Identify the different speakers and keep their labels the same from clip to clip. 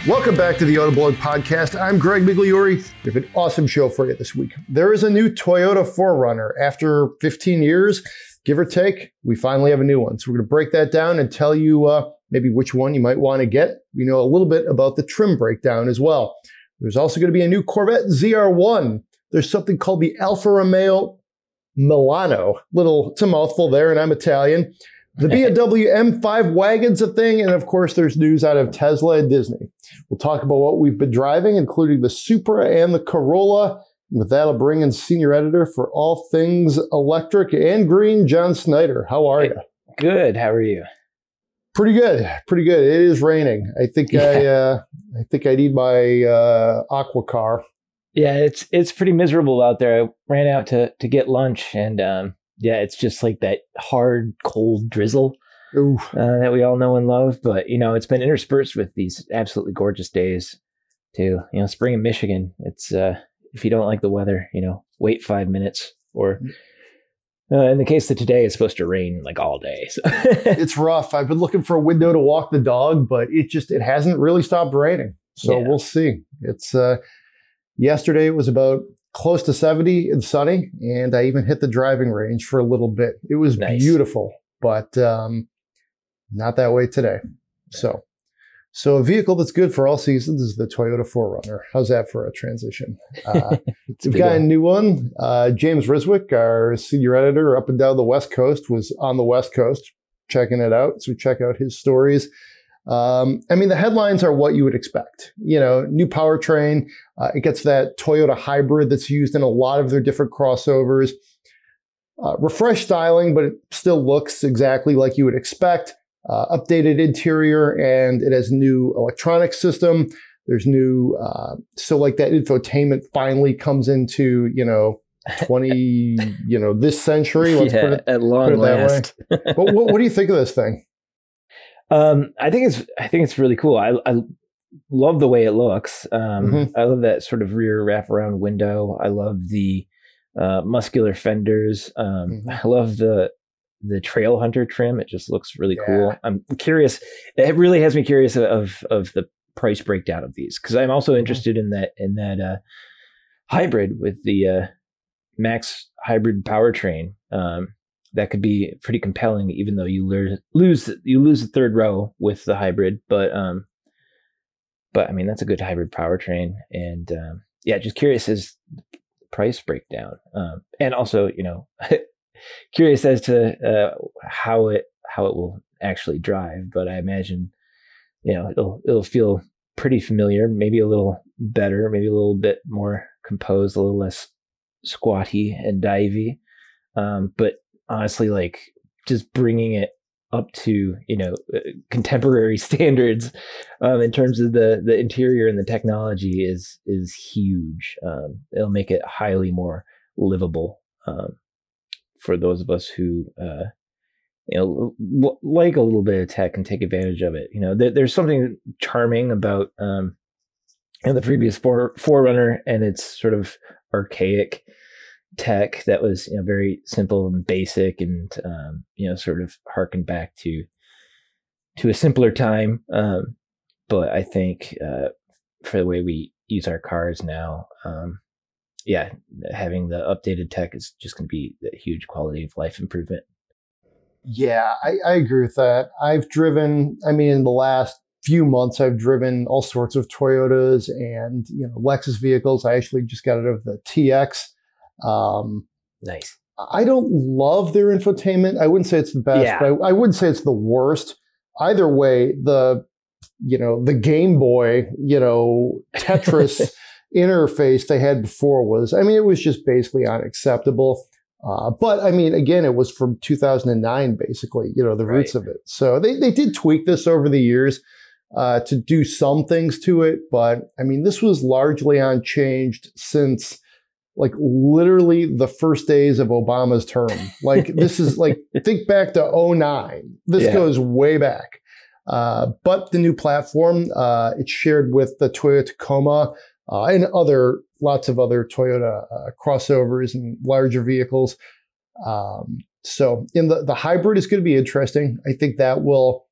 Speaker 1: Welcome back to the Autoblog Podcast. I'm Greg Migliori. We have an awesome show for you this week. There is a new Toyota 4Runner. After 15 years, give or take, we finally have a new one. So we're going to break that down and tell you maybe which one you might want to get. We know a little bit about the trim breakdown as well. There's also going to be a new Corvette ZR1. There's something called the Alfa Romeo Milano. It's a mouthful there, and I'm Italian. The BMW M5 wagon's a thing, and of course, there's news out of Tesla and Disney. We'll talk about what we've been driving, including the Supra and the Corolla. And with that, I'll bring in senior editor for all things electric and green, John Snyder. How are you?
Speaker 2: Good. How are you?
Speaker 1: Pretty good. Pretty good. It is raining. I think I need my aqua car.
Speaker 2: Yeah, it's pretty miserable out there. I ran out to get lunch, and it's just like that hard, cold drizzle that we all know and love. But, it's been interspersed with these absolutely gorgeous days too. Spring in Michigan, it's, if you don't like the weather, wait 5 minutes. Or in the case of today, it's supposed to rain like all day. So.
Speaker 1: It's rough. I've been looking for a window to walk the dog, but it hasn't really stopped raining. So We'll see. It's yesterday it was about close to 70 and sunny, and I even hit the driving range for a little bit. It was beautiful, but not that way today. So a vehicle that's good for all seasons is the Toyota 4Runner. How's that for a transition? We've got a new one. James Riswick, our senior editor up and down the West Coast, was on the West Coast checking it out. So check out his stories. The headlines are what you would expect. New powertrain. It gets that Toyota hybrid that's used in a lot of their different crossovers. Refreshed styling, but it still looks exactly like you would expect. Updated interior, and it has new electronic system. There's new, so like that infotainment finally comes into, 20, this century. Let's put it,
Speaker 2: at long last.
Speaker 1: But what do you think of this thing?
Speaker 2: I think it's really cool. I love the way it looks. I love that sort of rear wraparound window. I love the muscular fenders. I love the Trail Hunter trim. It just looks really cool. I'm curious. It really has me curious of the price breakdown of these, because I'm also interested in that hybrid with the Max hybrid powertrain. That could be pretty compelling, even though you lose the third row with the hybrid. But that's a good hybrid powertrain, and just curious as price breakdown, and also curious as to how it will actually drive. But I imagine it'll feel pretty familiar, maybe a little better, maybe a little bit more composed, a little less squatty and divey, but honestly, like just bringing it up to contemporary standards in terms of the interior and the technology is huge. It'll make it highly more livable for those of us who like a little bit of tech and take advantage of it. There's something charming about the previous 4Runner and its sort of archaic tech that was very simple and basic, and sort of harken back to a simpler time. But I think for the way we use our cars now, having the updated tech is just going to be a huge quality of life improvement.
Speaker 1: Yeah, I agree with that. I've driven, in the last few months, I've driven all sorts of Toyotas and Lexus vehicles. I actually just got out of the TX.
Speaker 2: Nice.
Speaker 1: I don't love their infotainment. I wouldn't say it's the best, but I wouldn't say it's the worst. Either way, the Game Boy, Tetris interface they had before was, it was just basically unacceptable. But again, it was from 2009, basically, the roots of it. So they did tweak this over the years to do some things to it. But this was largely unchanged since like literally the first days of Obama's term. Like this is like, think back to 2009. This goes way back. But the new platform, it's shared with the Toyota Tacoma and lots of other Toyota crossovers and larger vehicles. So in the hybrid is going to be interesting. I think that will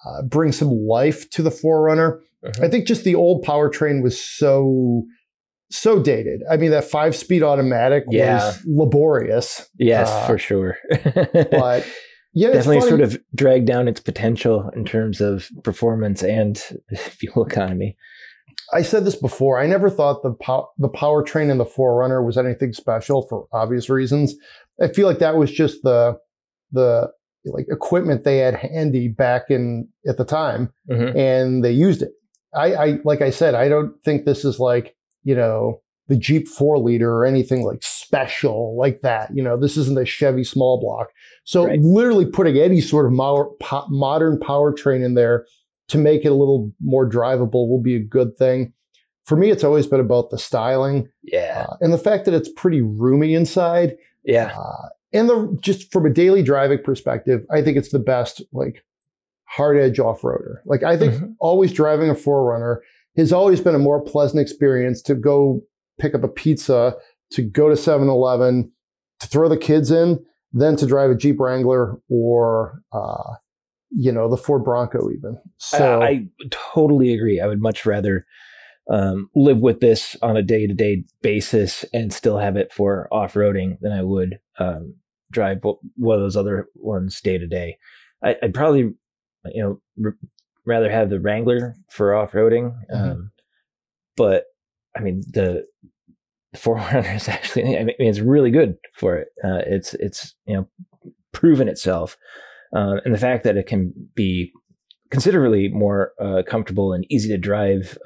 Speaker 1: bring some life to the 4Runner. I think just the old powertrain was so dated. I mean, that 5-speed automatic was laborious.
Speaker 2: Yes, for sure.
Speaker 1: But yeah,
Speaker 2: definitely sort of dragged down its potential in terms of performance and fuel economy.
Speaker 1: I said this before. I never thought the powertrain in the 4Runner was anything special for obvious reasons. I feel like that was just the like equipment they had handy back at the time, and they used it. I like I said, I don't think this is like, the Jeep 4-liter or anything like special like that. This isn't a Chevy small block. So literally putting any sort of modern powertrain in there to make it a little more drivable will be a good thing. For me, it's always been about the styling.
Speaker 2: Yeah.
Speaker 1: And the fact that it's pretty roomy inside.
Speaker 2: Yeah.
Speaker 1: And just from a daily driving perspective, I think it's the best, like, hard edge off-roader. Like, I think always driving a 4Runner has always been a more pleasant experience to go pick up a pizza, to go to 7-Eleven, to throw the kids in, than to drive a Jeep Wrangler or, the Ford Bronco even. So
Speaker 2: I totally agree. I would much rather live with this on a day-to-day basis and still have it for off-roading than I would drive one of those other ones day-to-day. I'd probably, rather have the Wrangler for off-roading. But I mean, the 4Runner is actually, it's really good for it. It's proven itself. And the fact that it can be considerably more comfortable and easy to drive,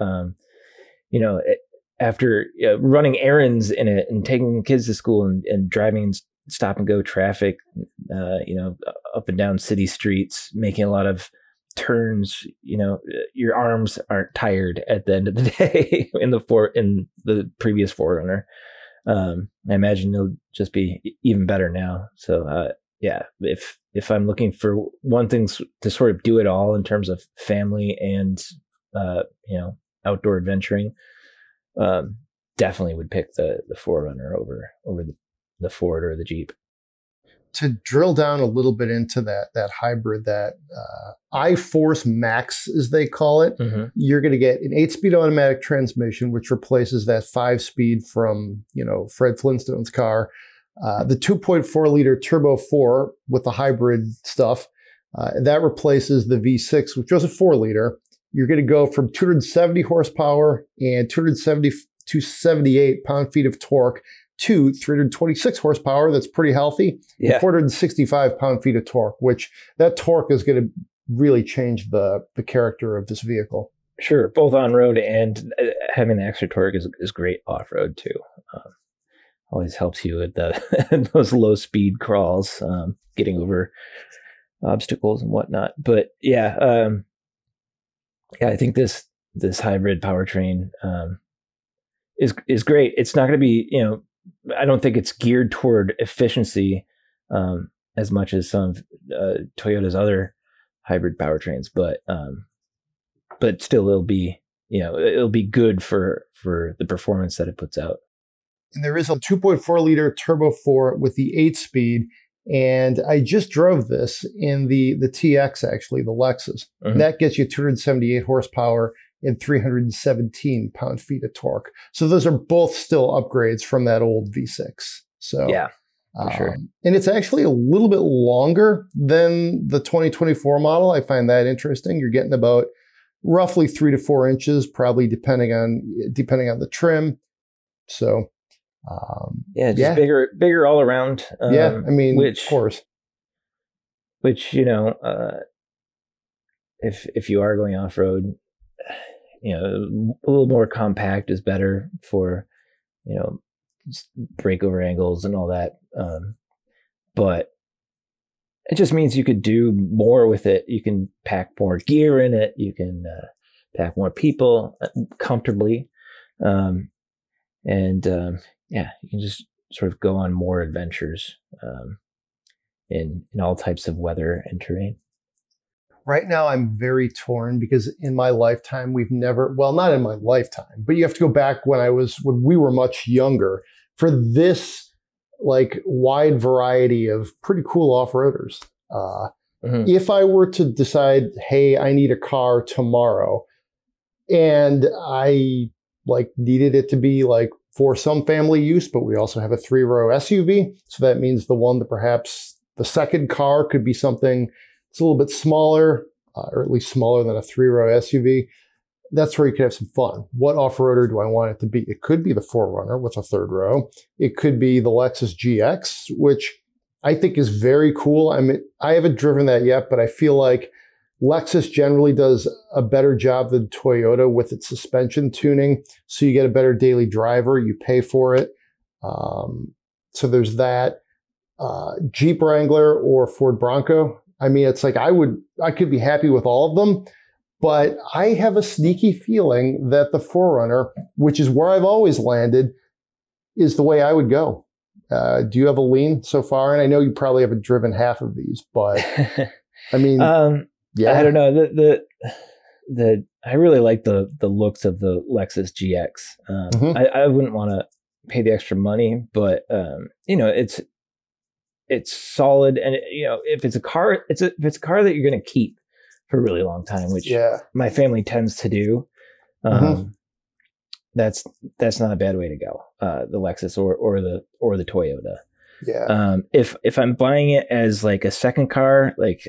Speaker 2: after running errands in it and taking kids to school and driving stop and go traffic, up and down city streets, making a lot of turns, your arms aren't tired at the end of the day in the previous 4Runner. I imagine it'll just be even better now. So, if I'm looking for one thing to sort of do it all in terms of family and, outdoor adventuring, definitely would pick the 4Runner over the Ford or the Jeep.
Speaker 1: To drill down a little bit into that hybrid, that iForce Max, as they call it, you're going to get an 8-speed automatic transmission, which replaces that 5-speed from, Fred Flintstone's car. The 2.4-liter Turbo 4 with the hybrid stuff, that replaces the V6, which was a 4-liter. You're going to go from 270 horsepower and 278 pound-feet of torque to 326 horsepower. That's pretty healthy.
Speaker 2: Yeah.
Speaker 1: 465 pound-feet of torque, which that torque is going to really change the character of this vehicle.
Speaker 2: Sure. Both on-road and having the extra torque is great off-road too. Always helps you with those low-speed crawls, getting over obstacles and whatnot. But I think this hybrid powertrain is great. It's not going to be, I don't think it's geared toward efficiency as much as some of Toyota's other hybrid powertrains, but still it'll be good for the performance that it puts out.
Speaker 1: And there is a 2.4-liter Turbo 4 with the 8-speed, and I just drove this in the TX, actually, the Lexus. And that gets you 278 horsepower and 317 pound-feet of torque. So those are both still upgrades from that old V6. So
Speaker 2: yeah, for sure.
Speaker 1: And it's actually a little bit longer than the 2024 model. I find that interesting. You're getting about roughly 3 to 4 inches, probably depending on the trim. So
Speaker 2: bigger all around.
Speaker 1: Of course.
Speaker 2: Which if you are going off road, a little more compact is better for breakover angles and all that. But it just means you could do more with it. You can pack more gear in it. You can pack more people comfortably, you can just sort of go on more adventures in all types of weather and terrain.
Speaker 1: Right now, I'm very torn because in my lifetime, not in my lifetime, but you have to go back when we were much younger for this like wide variety of pretty cool off-roaders. If I were to decide, hey, I need a car tomorrow, and I like needed it to be like for some family use, but we also have a 3-row SUV. So that means the one that perhaps the second car could be something that's a little bit smaller, or at least smaller than a 3-row SUV. That's where you could have some fun. What off-roader do I want it to be? It could be the 4Runner with a 3rd row. It could be the Lexus GX, which I think is very cool. I mean, I haven't driven that yet, but I feel like Lexus generally does a better job than Toyota with its suspension tuning. So you get a better daily driver, you pay for it. So there's that. Jeep Wrangler or Ford Bronco. I mean, it's like I could be happy with all of them, but I have a sneaky feeling that the 4Runner, which is where I've always landed, is the way I would go. Do you have a lean so far? And I know you probably haven't driven half of these, but I mean, yeah,
Speaker 2: I don't know. The I really like the looks of the Lexus GX. I wouldn't want to pay the extra money, but it's solid, and if it's a car, if it's a car that you're going to keep for a really long time, which my family tends to do. That's not a bad way to go. The Lexus or the Toyota.
Speaker 1: Yeah.
Speaker 2: If I'm buying it as like a second car, like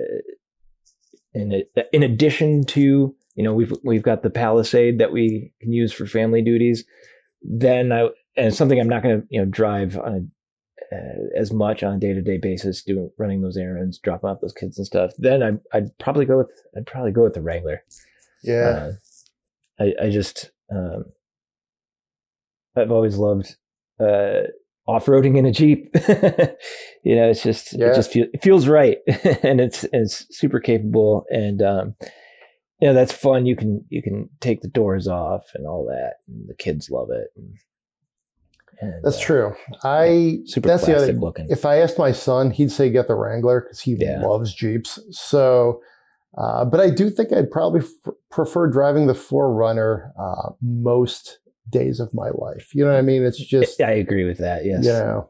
Speaker 2: in addition to we've got the Palisade that we can use for family duties, then and something I'm not going to drive on as much on a day-to-day basis, running those errands, dropping off those kids and stuff. Then I'd probably go with the Wrangler.
Speaker 1: Yeah.
Speaker 2: I just I've always loved off-roading in a Jeep. It's just it feels right, and it's super capable, and that's fun. You can take the doors off and all that, and the kids love it. And,
Speaker 1: that's true.
Speaker 2: Super
Speaker 1: that's
Speaker 2: classic
Speaker 1: the other.
Speaker 2: looking.
Speaker 1: If I asked my son, he'd say get the Wrangler because he loves Jeeps. So, but I do think I'd probably prefer driving the 4Runner most days of my life. You know what I mean? It's just
Speaker 2: I agree with that. Yes.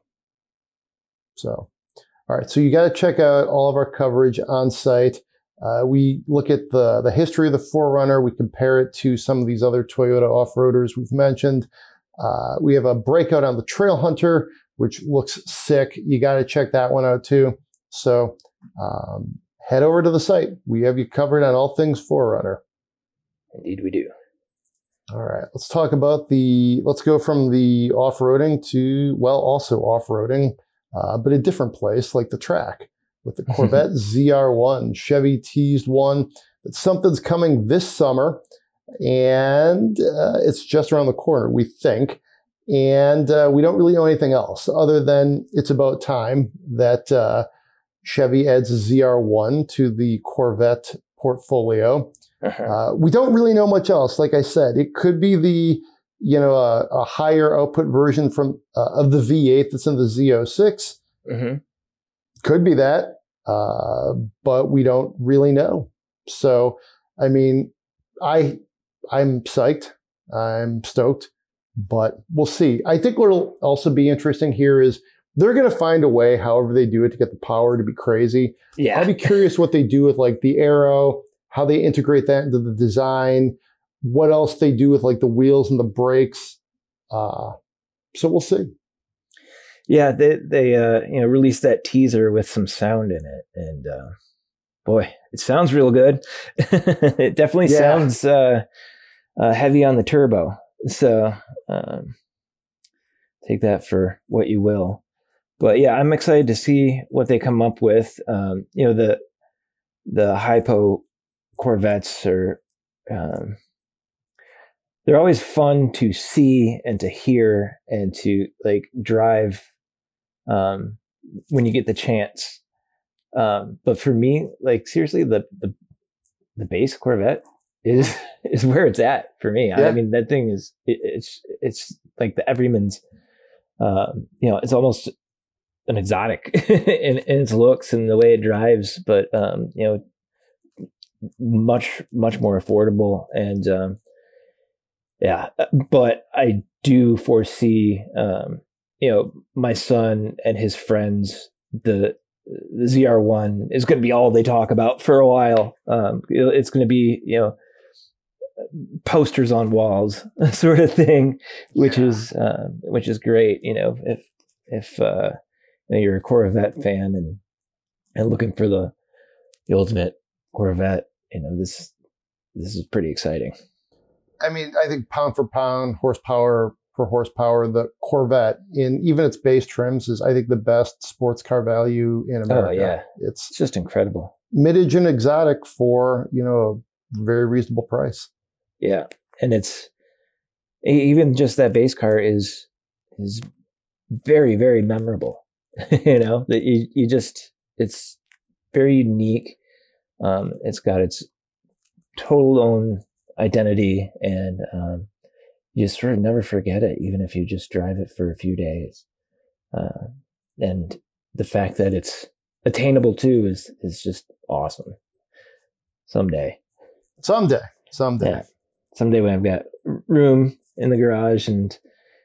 Speaker 1: So, all right. So you got to check out all of our coverage on site. We look at the history of the 4Runner. We compare it to some of these other Toyota off-roaders we've mentioned. We have a breakout on the Trail Hunter, which looks sick. You got to check that one out too. So head over to the site. We have you covered on all things 4Runner.
Speaker 2: Indeed, we do.
Speaker 1: All right, let's talk about let's go from the off-roading to, also off-roading, but a different place, like the track, with the Corvette ZR1. Chevy teased one that something's coming this summer, and it's just around the corner, we think. And we don't really know anything else other than it's about time that Chevy adds a ZR1 to the Corvette portfolio. We don't really know much else. Like I said, it could be a higher output version of the V8 that's in the Z06. Could be that, but we don't really know. So, I mean, I'm psyched. I'm stoked, but we'll see. I think what'll also be interesting here is they're going to find a way, however they do it, to get the power to be crazy.
Speaker 2: Yeah.
Speaker 1: I'll be curious what they do with like the aero, how they integrate that into the design, what else they do with like the wheels and the brakes. So we'll see.
Speaker 2: Yeah, they released that teaser with some sound in it, and boy, it sounds real good. It definitely sounds heavy on the turbo. So take that for what you will. But yeah, I'm excited to see what they come up with. The hypo Corvettes are they're always fun to see and to hear and to like drive when you get the chance. But for me, like seriously, the base Corvette is where it's at for me. I mean, that thing is it's like the everyman's. It's almost an exotic in its looks and the way it drives, but much more affordable, and but I do foresee my son and his friends, the the ZR1 is going to be all they talk about for a while. It's going to be, posters on walls sort of thing, which is great. If you're a Corvette fan and looking for the ultimate Corvette, this is pretty exciting.
Speaker 1: I mean, I think pound for pound, horsepower for horsepower, the Corvette in even its base trims is, I think, the best sports car value in America.
Speaker 2: Oh yeah,
Speaker 1: it's
Speaker 2: just incredible.
Speaker 1: Midage and exotic for a very reasonable price.
Speaker 2: Yeah, and it's even just that base car is very, very memorable. That you just, it's very unique. It's got its total own identity, and you sort of never forget it, even if you just drive it for a few days. And the fact that it's attainable too is just awesome. Someday.
Speaker 1: Yeah.
Speaker 2: Someday when I've got room in the garage, and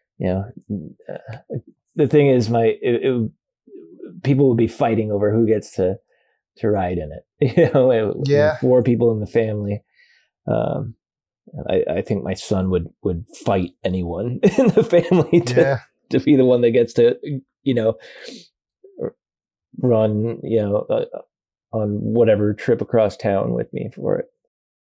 Speaker 2: the thing is, people will be fighting over who gets to ride in it.
Speaker 1: Yeah.
Speaker 2: 4 people in the family. I think my son would fight anyone in the family to be the one that gets to, run, on whatever trip across town with me for it.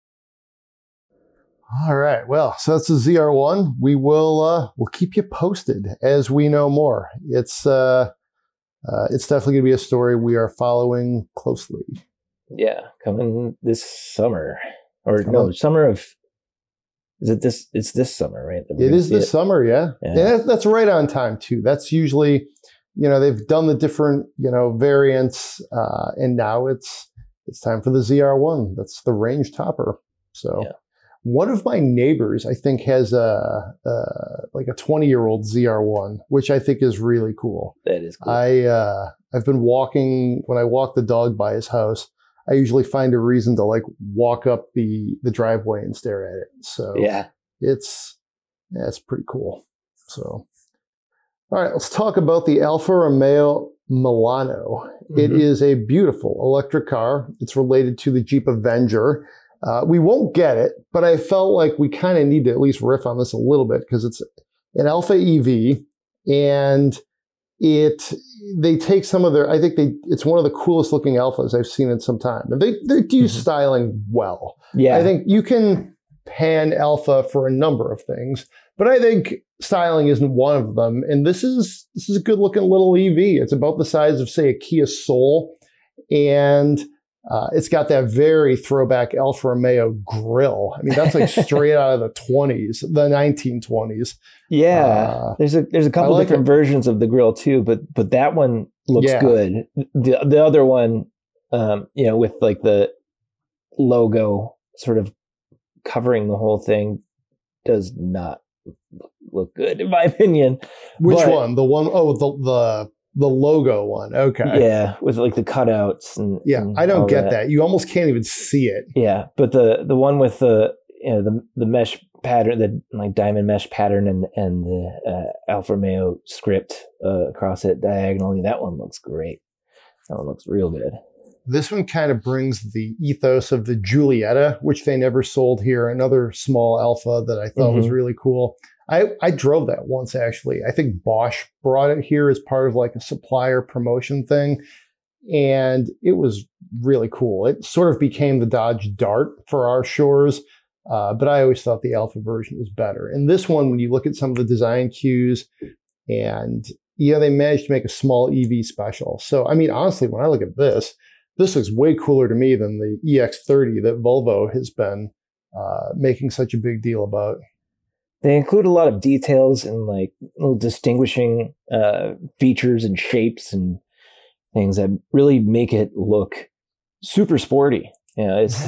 Speaker 1: All right. Well, so that's the ZR1. We will we'll keep you posted as we know more. It's definitely going to be a story we are following closely.
Speaker 2: Yeah, coming this summer, summer of. Is it this? It's this summer, right?
Speaker 1: It is this summer, yeah. And that's right on time too. That's usually, they've done the different, variants, and now it's time for the ZR1. That's the range topper. So. Yeah. One of my neighbors, I think, has a 20-year-old ZR1, which I think is really cool.
Speaker 2: That is cool.
Speaker 1: I've been walking, when I walk the dog by his house, I usually find a reason to walk up the driveway and stare at it. So
Speaker 2: yeah,
Speaker 1: it's pretty cool. So, all right, let's talk about the Alfa Romeo Milano. Mm-hmm. It is a beautiful electric car. It's related to the Jeep Avenger. We won't get it, but I felt like we kind of need to at least riff on this a little bit because it's an Alfa EV, and they take some of their, I think it's one of the coolest looking Alphas I've seen in some time. And they do styling well.
Speaker 2: Yeah.
Speaker 1: I think you can pan Alfa for a number of things, but I think styling isn't one of them. And this is a good looking little EV. It's about the size of, say, a Kia Soul, and it's got that very throwback Alfa Romeo grille. I mean, that's like straight out of the 1920s.
Speaker 2: Yeah, there's a couple different versions of the grille too, but that one looks good. The other one, with like the logo sort of covering the whole thing, does not look good in my opinion.
Speaker 1: Which one? The one? Oh, the logo one. Okay.
Speaker 2: Yeah, with like the cutouts and
Speaker 1: I don't get that. You almost can't even see it.
Speaker 2: Yeah, but the one with the mesh pattern, the like diamond mesh pattern, and the Alfa Romeo script across it diagonally, that one looks great. That one looks real good.
Speaker 1: This one kind of brings the ethos of the Giulietta, which they never sold here. Another small Alfa that I thought was really cool. I drove that once, actually. I think Bosch brought it here as part of like a supplier promotion thing. And it was really cool. It sort of became the Dodge Dart for our shores. But I always thought the Alfa version was better. And this one, when you look at some of the design cues, and they managed to make a small EV special. So, I mean, honestly, when I look at this looks way cooler to me than the EX30 that Volvo has been making such a big deal about.
Speaker 2: They include a lot of details and like little distinguishing features and shapes and things that really make it look super sporty. It's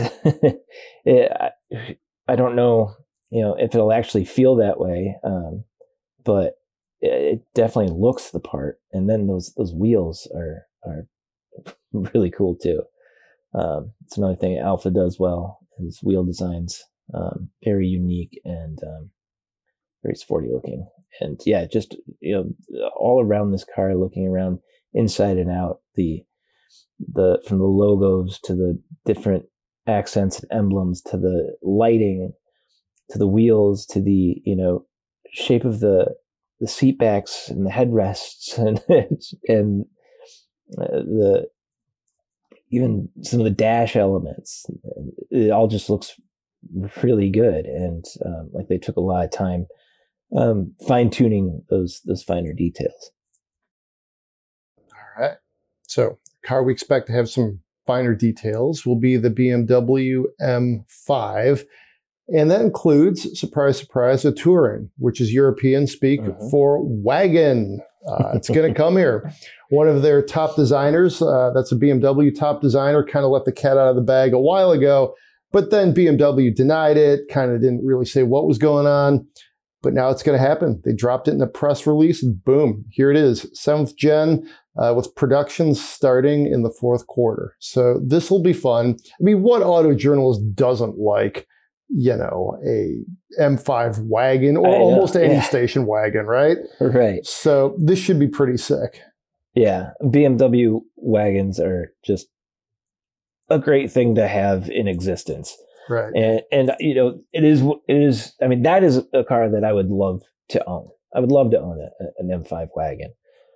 Speaker 2: I don't know, if it'll actually feel that way, but it definitely looks the part. And then those wheels are really cool too. It's another thing Alfa does well. His wheel designs, very unique and very sporty looking. And just all around this car, looking around inside and out, the from the logos to the different accents and emblems to the lighting to the wheels to the shape of the seat backs and the headrests and the even some of the dash elements. It all just looks really good, and like they took a lot of time fine tuning those finer details.
Speaker 1: All right. So, the car we expect to have some finer details will be the BMW M5. And that includes, surprise, surprise, a Touring, which is European speak for wagon. It's going to come here. One of their top designers, that's a BMW top designer, kind of let the cat out of the bag a while ago. But then BMW denied it, kind of didn't really say what was going on. But now it's going to happen. They dropped it in a press release, and boom, here it is, 7th gen, with production starting in the 4th quarter. So this will be fun. I mean, what auto journalist doesn't like, a M5 wagon or almost any station wagon, right?
Speaker 2: Right.
Speaker 1: So this should be pretty sick.
Speaker 2: Yeah, BMW wagons are just a great thing to have in existence.
Speaker 1: Right.
Speaker 2: And it is. I mean, that is a car that I would love to own. I would love to own an M5 wagon.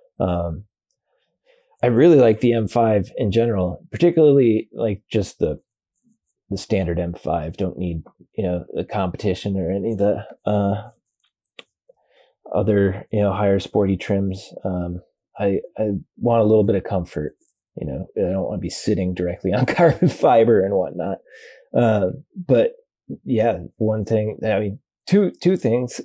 Speaker 2: I really like the M5 in general, particularly like just the standard M5. Don't need the competition or any of the other higher sporty trims. I want a little bit of comfort. I don't want to be sitting directly on carbon fiber and whatnot. But yeah, one thing. I mean, two things.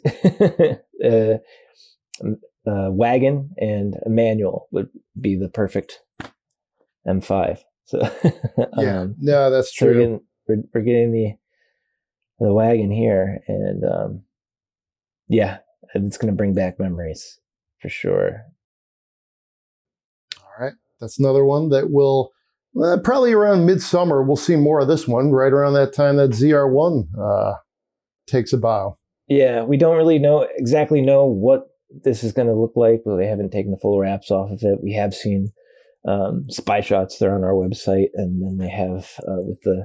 Speaker 2: Wagon and a manual would be the perfect M5. So
Speaker 1: no, that's true.
Speaker 2: We're getting the wagon here, and it's going to bring back memories for sure.
Speaker 1: All right, that's another one that will probably around midsummer. We'll see more of this one right around that time that ZR1 takes a bow.
Speaker 2: Yeah, we don't really exactly know what this is going to look like, but they haven't taken the full wraps off of it. We have seen spy shots there on our website, and then they have with the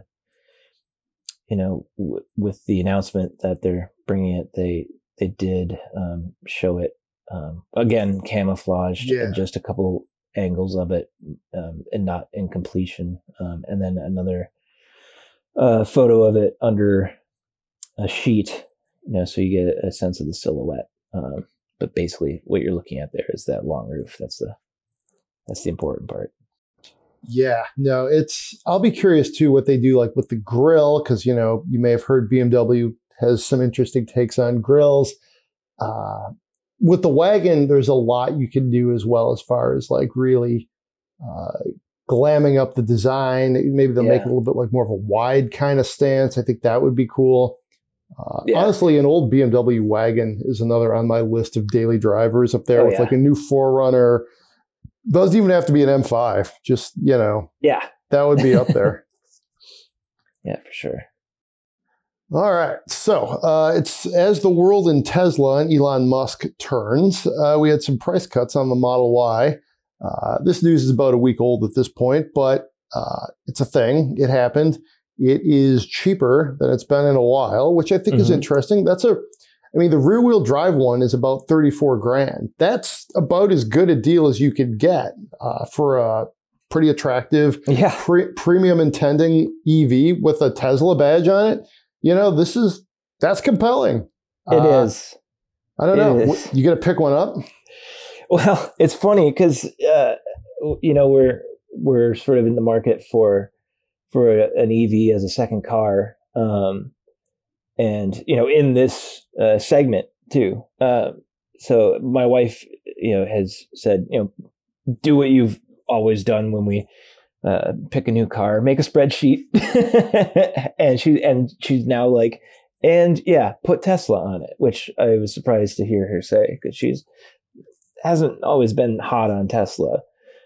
Speaker 2: with the announcement that they're bringing it, they did show it again camouflaged and just a couple angles of it and not in completion, and then another photo of it under a sheet, so you get a sense of the silhouette. But basically, what you're looking at there is that long roof. That's the important part.
Speaker 1: Yeah, no, I'll be curious too what they do like with the grill, because you may have heard BMW has some interesting takes on grills. With the wagon, there's a lot you can do as well, as far as like really glamming up the design. Maybe they'll make it a little bit like more of a wide kind of stance. I think that would be cool. Honestly, an old BMW wagon is another on my list of daily drivers up there with like a new 4Runner. Doesn't even have to be an M5. Just, that would be up there.
Speaker 2: Yeah, for sure.
Speaker 1: All right. So it's as the world in Tesla and Elon Musk turns, we had some price cuts on the Model Y. This news is about a week old at this point, but it's a thing. It happened. It is cheaper than it's been in a while, which I think is interesting. The rear wheel drive one is about $34,000. That's about as good a deal as you could get for a pretty attractive premium intending EV with a Tesla badge on it. That's compelling.
Speaker 2: It is.
Speaker 1: I don't know. You got to pick one up?
Speaker 2: Well, it's funny because, we're sort of in the market for an EV as a second car. And, in this segment too. So my wife, has said, do what you've always done when we pick a new car, make a spreadsheet. and she's now like, put Tesla on it, which I was surprised to hear her say, because hasn't always been hot on Tesla.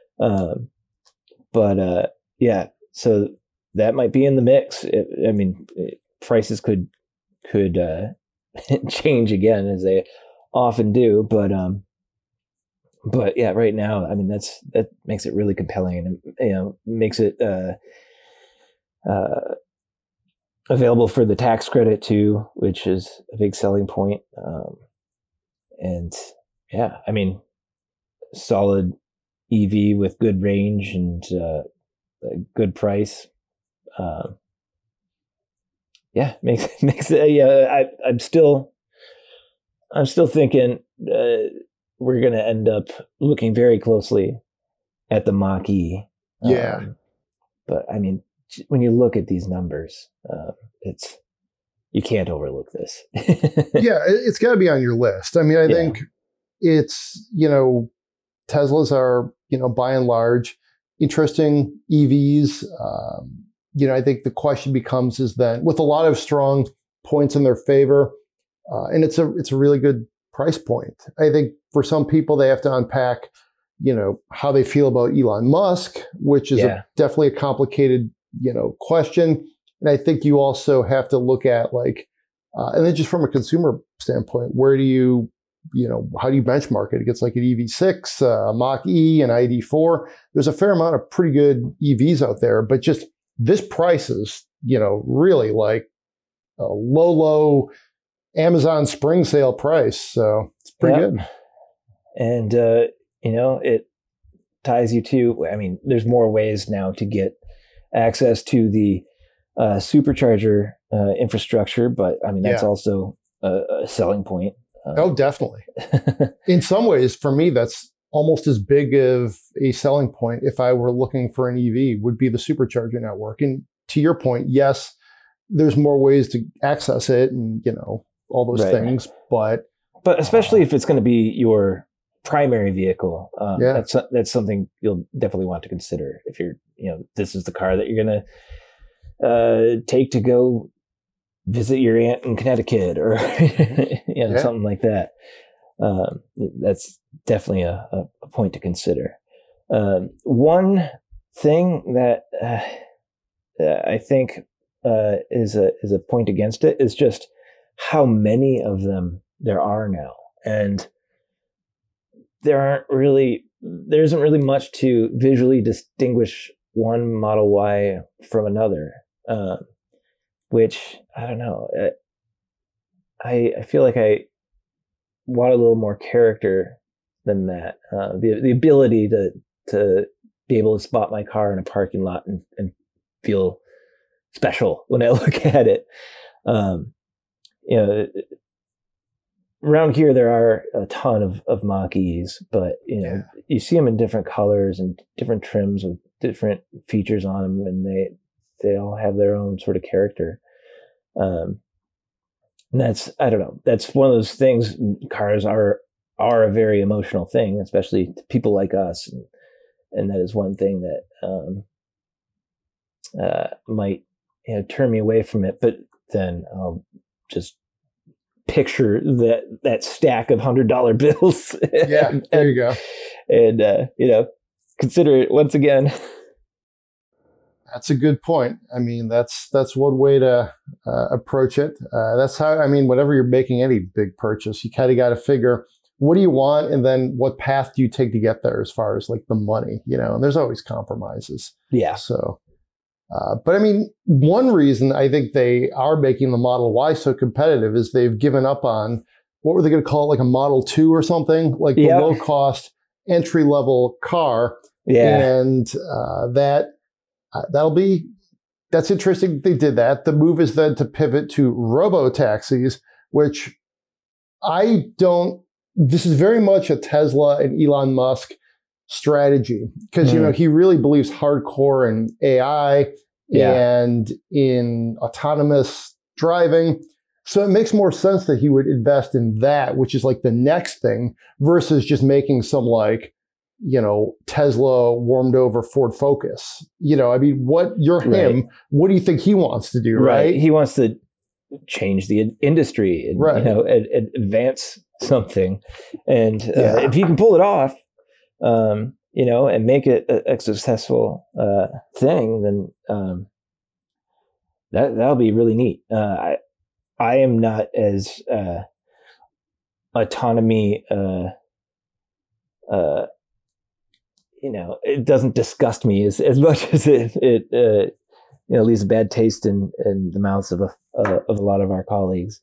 Speaker 2: So that might be in the mix. Prices could change again, as they often do, but But yeah, right now, I mean, that makes it really compelling, and makes it available for the tax credit too, which is a big selling point. And yeah, I mean, solid EV with good range and a good price. Yeah, makes it. Yeah, I'm still thinking we're going to end up looking very closely at the Mach-E.
Speaker 1: Yeah.
Speaker 2: But I mean, when you look at these numbers, you can't overlook this.
Speaker 1: Yeah, it's got to be on your list. I mean, I think it's, Teslas are, by and large, interesting EVs. I think the question becomes is then with a lot of strong points in their favor, and it's a really good price point. I think for some people, they have to unpack, how they feel about Elon Musk, which is definitely a complicated, question. And I think you also have to look at and then just from a consumer standpoint, where do you, how do you benchmark it against like an EV6, a Mach-E, an ID4? There's a fair amount of pretty good EVs out there, but just this price is, really like a low Amazon spring sale price. So it's pretty good.
Speaker 2: And, it ties you to, I mean, there's more ways now to get access to the supercharger infrastructure, but I mean, that's also a selling point.
Speaker 1: Oh, definitely. In some ways, for me, that's almost as big of a selling point if I were looking for an EV would be the supercharger network. And to your point, yes, there's more ways to access it and, all those things, but
Speaker 2: especially if it's going to be your primary vehicle, that's something you'll definitely want to consider if you're, this is the car that you're going to take to go visit your aunt in Connecticut or something like that. That's definitely a point to consider. One thing that I think is a point against it is just how many of them there are now, and there isn't really much to visually distinguish one Model Y from another. Which I don't know. I feel like I want a little more character than that. The ability to be able to spot my car in a parking lot and feel special when I look at it. Around here there are a ton of Mach-E's, but you see them in different colors and different trims with different features on them, and they all have their own sort of character. And I don't know, that's one of those things. Cars are a very emotional thing, especially to people like us. And that is one thing that might turn me away from it. But then I'll just picture that stack of $100 bills.
Speaker 1: Yeah, there you go.
Speaker 2: And, consider it once again.
Speaker 1: That's a good point. I mean, that's one way to approach it. That's how, I mean, whenever you're making any big purchase, you kind of got to figure, what do you want? And then what path do you take to get there as far as like the money, and there's always compromises.
Speaker 2: Yeah.
Speaker 1: So, but I mean, one reason I think they are making the Model Y so competitive is they've given up on, what were they going to call it? Like a Model 2 or something, like the low cost entry level car.
Speaker 2: Yeah.
Speaker 1: And that's interesting they did that. The move is then to pivot to robo-taxis, which this is very much a Tesla and Elon Musk strategy because, he really believes hardcore in AI and in autonomous driving. So it makes more sense that he would invest in that, which is like the next thing versus just making some Tesla warmed over Ford Focus. I mean, what do you think he wants to do? Right.
Speaker 2: He wants to change the industry and, advance something. And if he can pull it off, and make it a successful thing, then that'll be really neat. I am not as autonomy it doesn't disgust me as much as it leaves a bad taste in the mouths of a lot of our colleagues.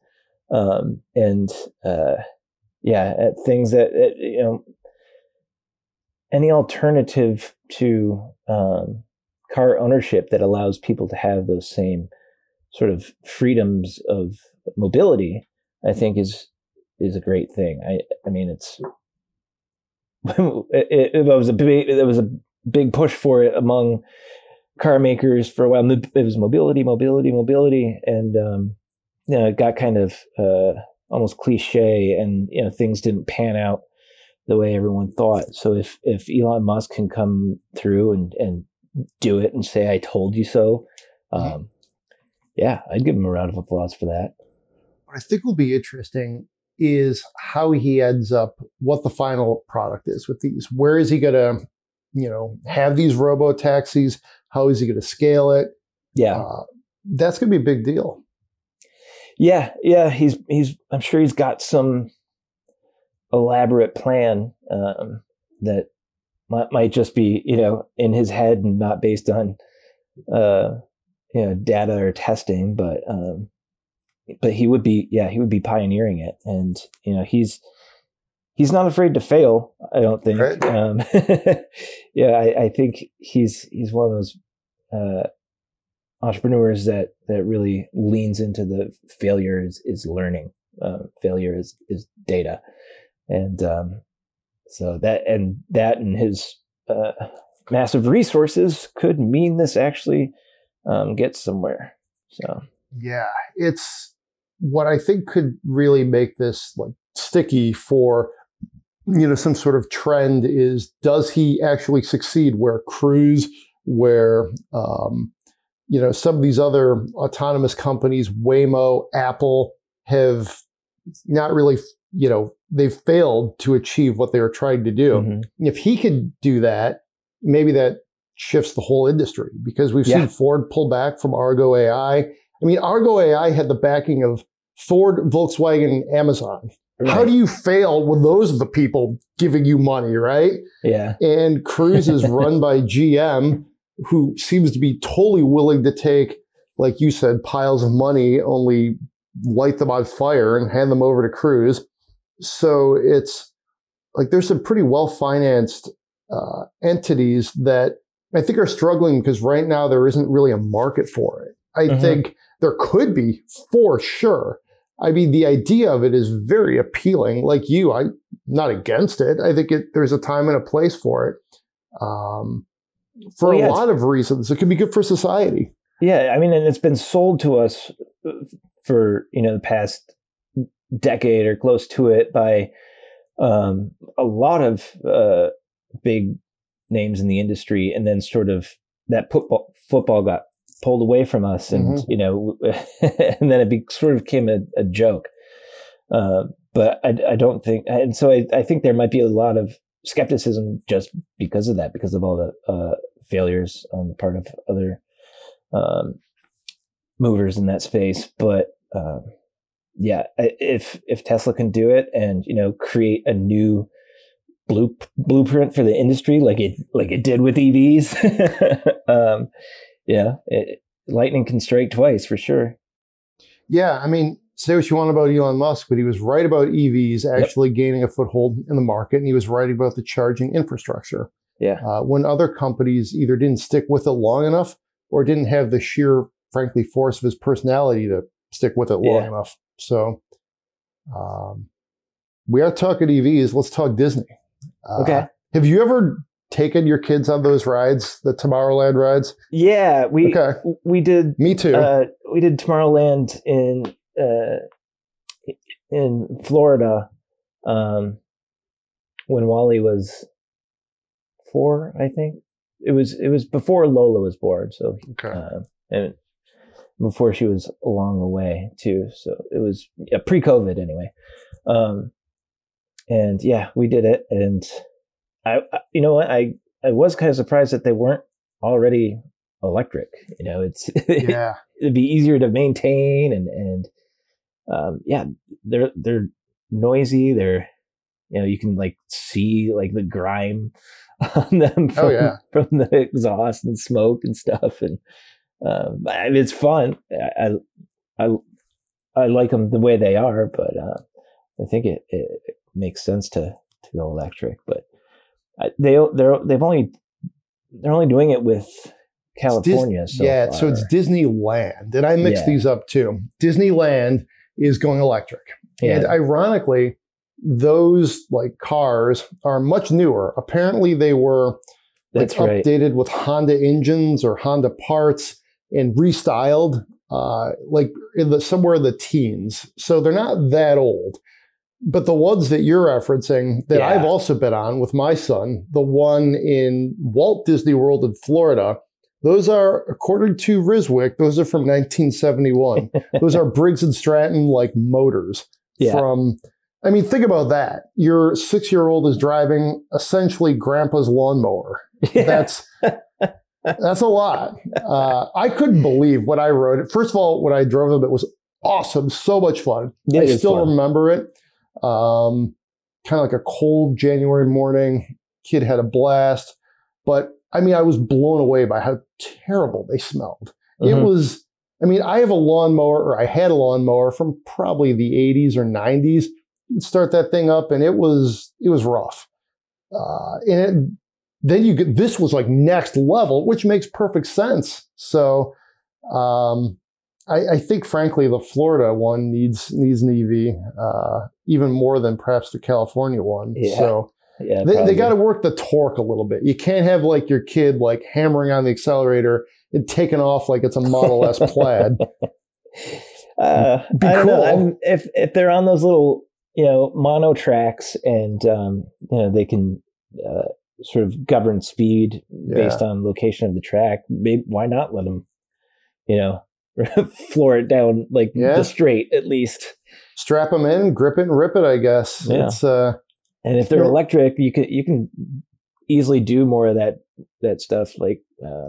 Speaker 2: At things that any alternative to car ownership that allows people to have those same sort of freedoms of mobility, I think is a great thing. I mean, it's it was a big push for it among car makers for a while. It was mobility, and it got kind of almost cliche, and things didn't pan out the way everyone thought. So if Elon Musk can come through and do it and say, "I told you so," I'd give him a round of applause for that.
Speaker 1: What I think will be interesting is how he ends up, what the final product is with these. Where is he going to, have these robo taxis? How is he going to scale it?
Speaker 2: Yeah,
Speaker 1: that's going to be a big deal.
Speaker 2: Yeah. He's. I'm sure he's got some elaborate plan that might just be, in his head and not based on, data or testing, but he would be pioneering it, and he's not afraid to fail. I don't think. Right. I think he's one of those entrepreneurs that really leans into the failure is learning. Failure is data, and so that and his massive resources could mean this actually gets somewhere. So
Speaker 1: yeah, it's what I think could really make this like sticky for some sort of trend is, does he actually succeed where Cruise, where some of these other autonomous companies, Waymo, Apple, have not really, they've failed to achieve what they were trying to do. Mm-hmm. If he could do that, maybe that shifts the whole industry, because we've seen Ford pull back from Argo AI. I mean, Argo AI had the backing of Ford, Volkswagen, Amazon. Right. How do you fail when those are the people giving you money, right?
Speaker 2: Yeah.
Speaker 1: And Cruise is run by GM, who seems to be totally willing to take, like you said, piles of money, only light them on fire and hand them over to Cruise. So it's like there's some pretty well-financed entities that I think are struggling because right now there isn't really a market for it. I think there could be, for sure. I mean, the idea of it is very appealing. Like you, I'm not against it. I think there's a time and a place for it. For a lot of reasons, it could be good for society.
Speaker 2: Yeah, I mean, and it's been sold to us for the past decade or close to it by a lot of big names in the industry, and then sort of that football got pulled away from us, and and then it sort of became a joke. But I don't think, and so I think there might be a lot of skepticism just because of that, because of all the failures on the part of other movers in that space. But if Tesla can do it and create a new blueprint for the industry, like it did with EVs, lightning can strike twice for sure.
Speaker 1: Yeah, I mean, say what you want about Elon Musk, but he was right about EVs actually gaining a foothold in the market, and he was right about the charging infrastructure.
Speaker 2: Yeah.
Speaker 1: When other companies either didn't stick with it long enough or didn't have the sheer, frankly, force of his personality to stick with it long enough. So we are talking EVs. Let's talk Disney.
Speaker 2: Okay.
Speaker 1: Have you ever taken your kids on those rides, the Tomorrowland rides?
Speaker 2: Yeah, we did.
Speaker 1: Me too.
Speaker 2: We did Tomorrowland in Florida when Wally was 4, I think. It was before Lola was born, so and before she was along the way too. So it was pre-COVID anyway. And yeah, we did it, and I I was kind of surprised that they weren't already electric. It'd be easier to maintain, and they're noisy. you can like see like the grime on them from,
Speaker 1: Oh yeah.
Speaker 2: from the exhaust and smoke and stuff. And I mean, it's fun. I I like them the way they are, but I think it makes sense to go electric. But they're only doing it with California. So
Speaker 1: so it's Disneyland, and I mix these up too. Disneyland is going electric, and ironically, those like cars are much newer. Apparently, they were like updated with Honda engines or Honda parts and restyled, like somewhere in the teens. So they're not that old. But the ones that you're referencing that I've also been on with my son, the one in Walt Disney World in Florida, those are, according to Riswick, those are from 1971. Those are Briggs and Stratton like motors from, I mean, think about that. Your 6-year-old is driving essentially grandpa's lawnmower. That's a lot. I couldn't believe when I rode it. First of all, when I drove them, it was awesome. So much fun. I still remember it. Kind of like a cold January morning. Kid had a blast. But I mean, I was blown away by how terrible they smelled. Mm-hmm. It was, I mean, I have a lawnmower, or I had a lawnmower from probably the 80s or 90s. You'd start that thing up and it was rough. Then you get, this was like next level, which makes perfect sense. So, I think, frankly, the Florida one needs an EV even more than perhaps the California one. Yeah. So they got to work the torque a little bit. You can't have like your kid like hammering on the accelerator and taking off like it's a Model S Plaid.
Speaker 2: I don't know. If they're on those little mono tracks and they can sort of govern speed based on location of the track, maybe why not let them floor it down like the straight at least.
Speaker 1: Strap them in, grip it, and rip it. I guess. Yeah. It's
Speaker 2: and if they're electric, you can easily do more of that stuff. Like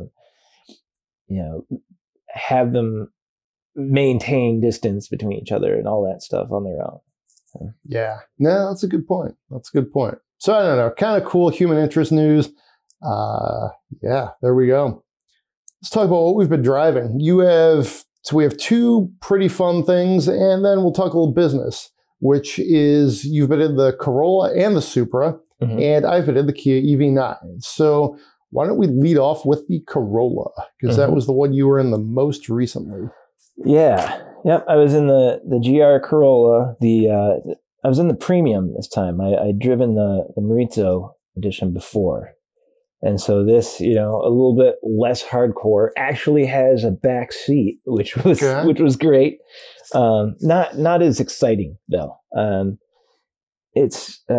Speaker 2: have them maintain distance between each other and all that stuff on their own.
Speaker 1: Yeah. No, that's a good point. So I don't know. Kind of cool human interest news. There we go. Let's talk about what we've been driving. We have two pretty fun things, and then we'll talk a little business, which is you've been in the Corolla and the Supra, and I've been in the Kia EV9. So why don't we lead off with the Corolla, because that was the one you were in the most recently.
Speaker 2: Yeah. Yep. I was in the GR Corolla. I was in the premium this time. I'd driven the Maurizio edition before. And so this, a little bit less hardcore, actually has a back seat, which was great. Not as exciting though. It's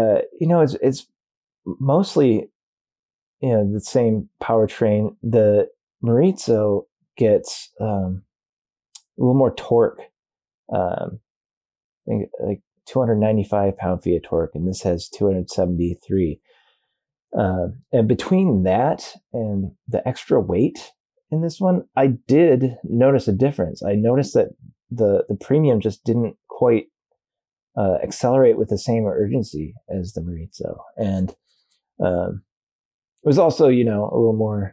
Speaker 2: mostly, the same powertrain. The Maurizio gets a little more torque. I think like 295 pound-feet of torque, and this has 273. And between that and the extra weight in this one, I did notice a difference. I noticed that the premium just didn't quite accelerate with the same urgency as the Maurizio. And it was also, a little more,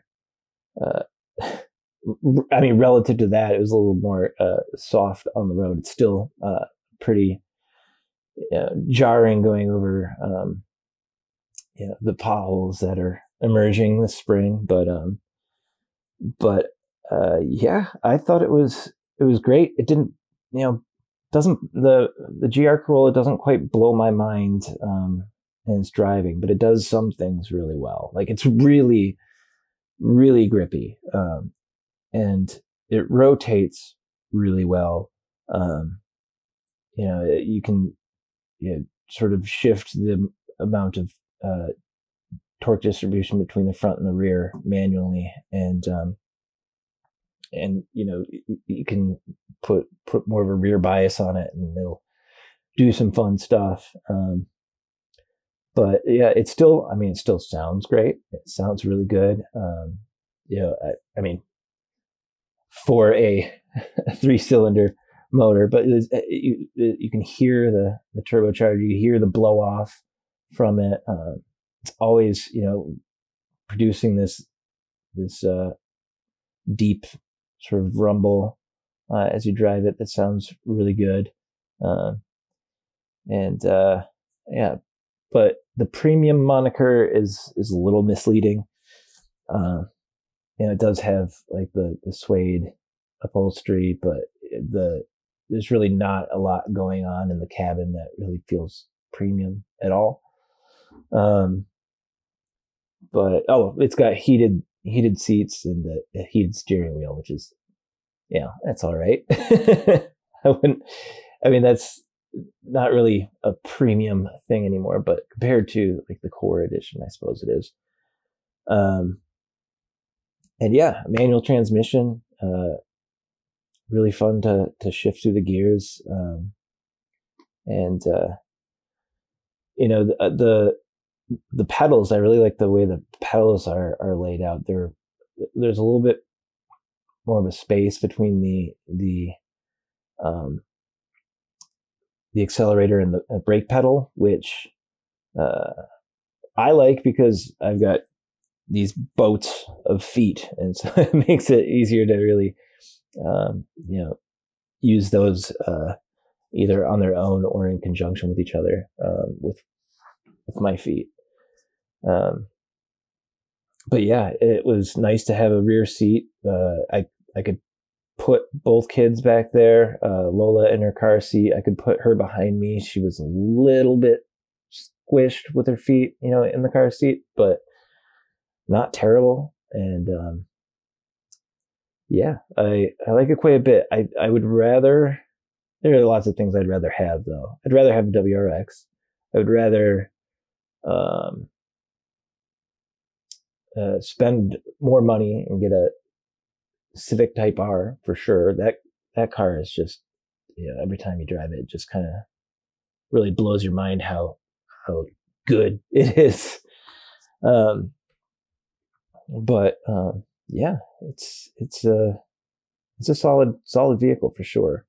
Speaker 2: relative to that, it was a little more soft on the road. It's still pretty jarring going over the potholes that are emerging this spring, but I thought it was great. It didn't, doesn't the GR Corolla doesn't quite blow my mind in its driving, but it does some things really well. Like it's really, really grippy, and it rotates really well. You can sort of shift the amount of torque distribution between the front and the rear manually, and you can put more of a rear bias on it, and it'll do some fun stuff. But yeah, it still sounds great. It sounds really good. For a 3-cylinder motor, but you can hear the turbocharger, you hear the blow off from it. It's always, producing this deep sort of rumble as you drive it. That sounds really good. Yeah, but the premium moniker is a little misleading. It does have like the suede upholstery, but there's really not a lot going on in the cabin that really feels premium at all. But it's got heated seats and a heated steering wheel, which is, that's all right. That's not really a premium thing anymore, but compared to like the core edition, I suppose it is. And yeah, manual transmission, really fun to shift through the gears. The pedals, I really like the way the pedals are laid out. There's a little bit more of a space between the accelerator and the brake pedal, which I like because I've got these boats of feet, and so it makes it easier to really use those either on their own or in conjunction with each other with my feet. But yeah, it was nice to have a rear seat. I could put both kids back there, Lola in her car seat. I could put her behind me. She was a little bit squished with her feet, in the car seat, but not terrible. And I like it quite a bit. I would rather, there are lots of things I'd rather have though. I'd rather have a WRX. I would rather spend more money and get a Civic Type R for sure. That car is just, every time you drive it, it just kind of really blows your mind how good it is. It's a solid vehicle for sure.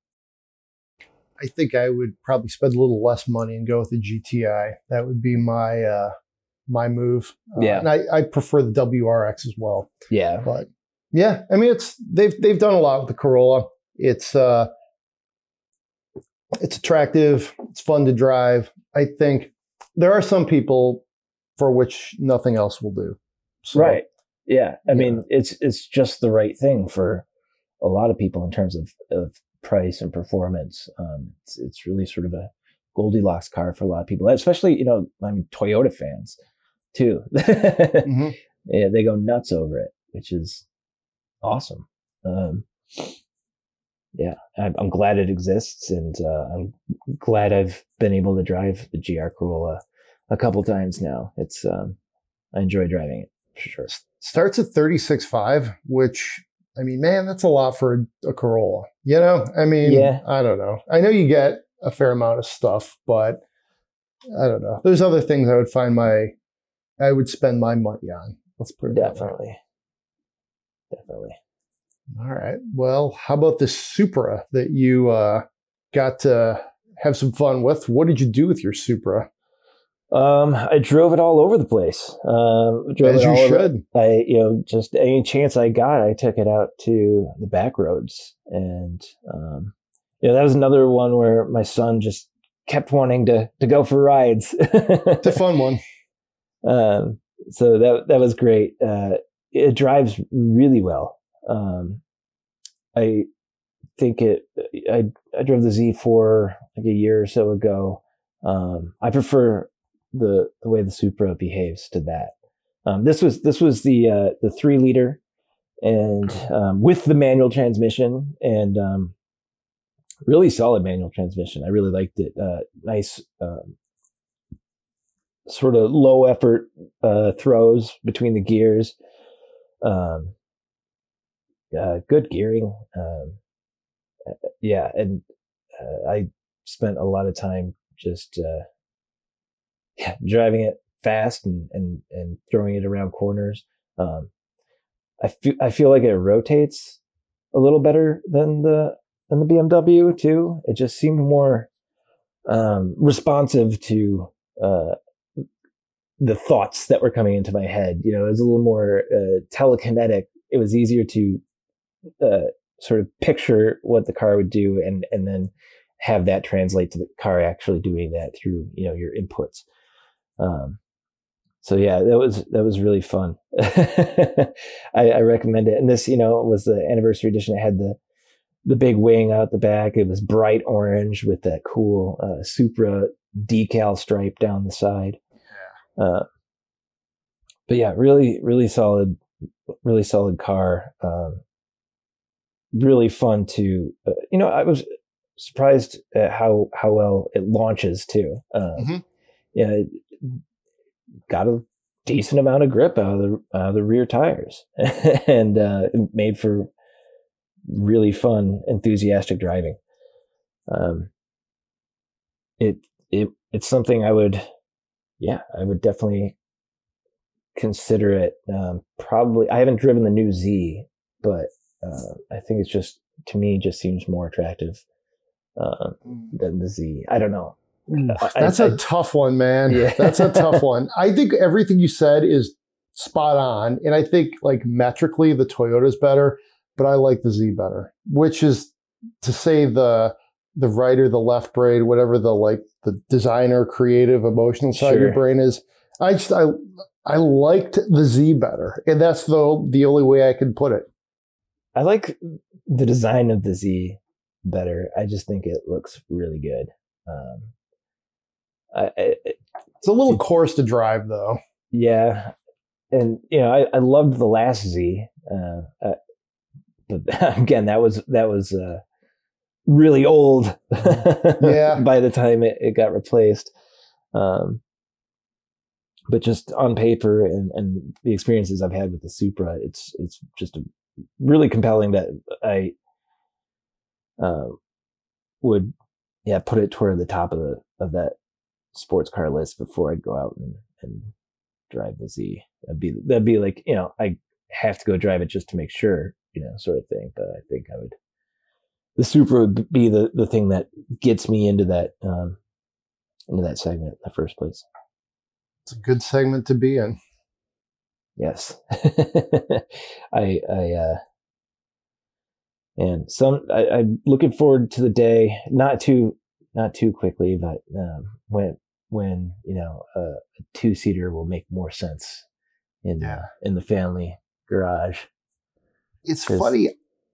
Speaker 1: I think I would probably spend a little less money and go with the GTI. That would be my my move. And I prefer the WRX as well.
Speaker 2: Yeah,
Speaker 1: but yeah, I mean they've done a lot with the Corolla. It's attractive. It's fun to drive. I think there are some people for which nothing else will do. So,
Speaker 2: right. Yeah. I mean, it's just the right thing for a lot of people in terms of price and performance. It's really sort of a Goldilocks car for a lot of people, especially, Toyota fans too.
Speaker 1: Mm-hmm.
Speaker 2: Yeah, they go nuts over it, which is awesome. I'm glad it exists, and I'm glad I've been able to drive the GR Corolla a couple times now. It's I enjoy driving it for sure.
Speaker 1: Starts at 36.5, which, I mean, man, that's a lot for a Corolla. I mean, I don't know. I know you get a fair amount of stuff, but I don't know. There's other things I would spend my money on. Let's put it
Speaker 2: Definitely.
Speaker 1: All right. Well, how about the Supra that you got to have some fun with? What did you do with your Supra?
Speaker 2: I drove it all over the place.
Speaker 1: As you should.
Speaker 2: Just any chance I got, I took it out to the back roads. And, that was another one where my son just kept wanting to go for rides.
Speaker 1: It's a fun one.
Speaker 2: So that was great. It drives really well. I think I drove the Z4 like a year or so ago. I prefer the way the Supra behaves to that. This was the 3-liter and with the manual transmission, and really solid manual transmission. I really liked it. Nice sort of low effort throws between the gears. Good gearing. And I spent a lot of time just driving it fast and throwing it around corners. I feel like it rotates a little better than the BMW too. It just seemed more responsive to the thoughts that were coming into my head. You know, it was a little more telekinetic. It was easier to sort of picture what the car would do, and then have that translate to the car actually doing that through, you know, your inputs. So yeah, that was really fun. I recommend it. And this, you know, was the anniversary edition. It had the big wing out the back. It was bright orange with that cool Supra decal stripe down the side. Yeah. But yeah, really solid car. Really fun to, you know, I was surprised at how well it launches too. Yeah, it got a decent amount of grip out of the rear tires, and it made for really fun, enthusiastic driving. It's something I would definitely consider it. Probably, I haven't driven the new Z, but I think it's just, to me, just seems more attractive than the Z. I don't know.
Speaker 1: That's a tough one, man. Yeah. That's a tough one. I think everything you said is spot on. And I think like metrically the Toyota's better, but I like the Z better, which is to say the right or the left brain, whatever the designer, creative, emotional side of your brain is. I liked the Z better. And that's the only way I can put it.
Speaker 2: I like the design of the Z better. I just think it looks really good.
Speaker 1: It's a little coarse to drive, though.
Speaker 2: Yeah, and you know, I loved the last Z, but again, that was really old.
Speaker 1: Yeah.
Speaker 2: By the time it got replaced, but just on paper and the experiences I've had with the Supra, it's just really compelling that I would put it toward the top of that sports car list before I'd go out and drive the Z. That'd be like, you know, I have to go drive it just to make sure, you know, sort of thing. But I think the Supra would be the thing that gets me into that segment in the first place.
Speaker 1: It's a good segment to be in.
Speaker 2: Yes. And I'm looking forward to the day, not too quickly, but when you know, a 2-seater will make more sense in the family garage.
Speaker 1: It's funny.